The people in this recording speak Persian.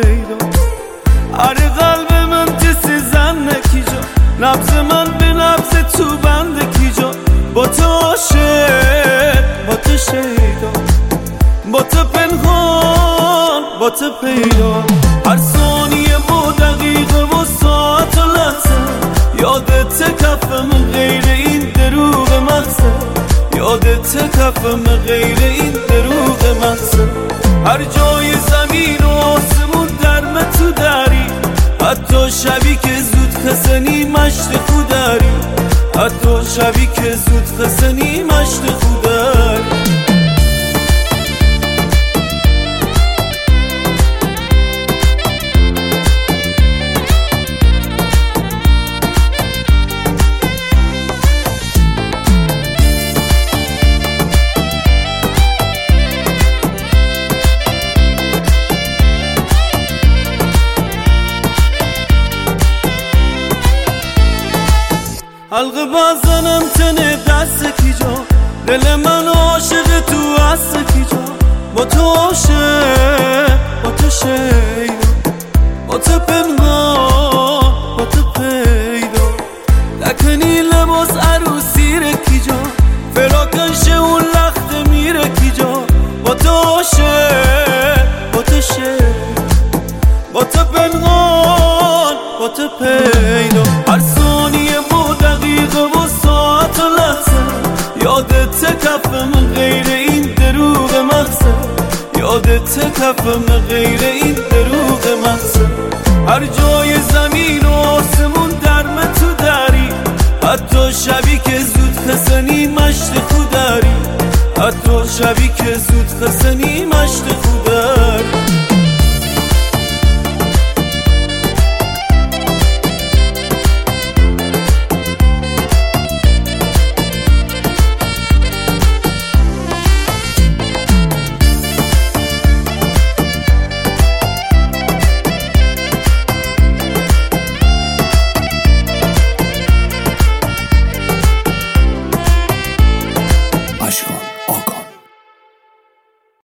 پیدا. آره قلب من جسی زن نکی جا، نبض من به نبض تو بنده کی جا. با تو عاشق، با تو شیدا، با تو پنهان، با تو پیدا. هر ثانیه با دقیقه و ساعت و لحظه یادت کفم غیر این دروغ محضه، یادت کفم غیر این دروغ محضه. هر جای زمین و آسمون درم تو داری، حتی شبی که زود خسنی مشت خوداری، حتی شبی که زود خسنی مشت خوداری. حلقه بزنم تنه دست کی جا، دل من عاشق تو هست کی جا. با تو عاشق، با تو شیدا، با تو پنهان، با تو پیدا. لکنی لباس عروسی ره کی جا، فراکش اون لخت میره کی جا. با تو عاشق، با تو شیدا، با تو پنهان، با تو پیدا. هر ثانیه با دقیقه و ساعت و لحظه یادت کفم غیر این دروغ محضه، یادت کفم غیر این دروغ محضه. هر جای زمین و آسمون درم تو داری، حتی شبی که زود خسنی مشت خوداری، حتی شبی که زود خسنی مشت خوداری.